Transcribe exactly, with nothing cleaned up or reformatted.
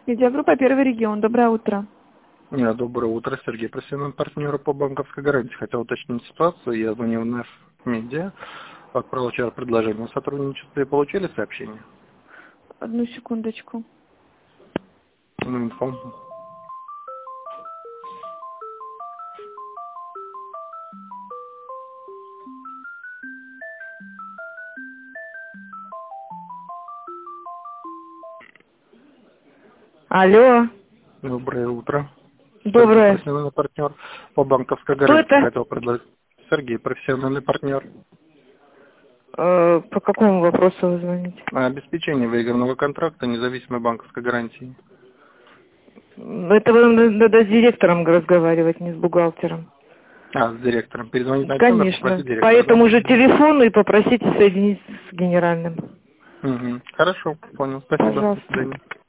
Медиагруппа «Первый регион». Доброе утро. Нет, доброе утро, Сергей, профессиональный партнер по банковской гарантии. Хотел уточнить ситуацию. Я звонил в Нэф Медиа, отправил вчера предложение о сотрудничестве. Получили сообщение? Одну секундочку. Ну, инфо. Алло. Доброе утро. Доброе. Сергей, профессиональный партнер по банковской Кто гарантии. это? Хотел предложить. Сергей, профессиональный партнер. Э, по какому вопросу вы звоните? Обеспечение выигранного контракта независимой банковской гарантии. Это вам надо с директором разговаривать, не с бухгалтером. А, с директором. Перезвонить на этот номер, Конечно. попросить По директора, этому да? же телефону и попросите соединить с генеральным. Угу. Хорошо, понял. Спасибо. До Пожалуйста. свидания.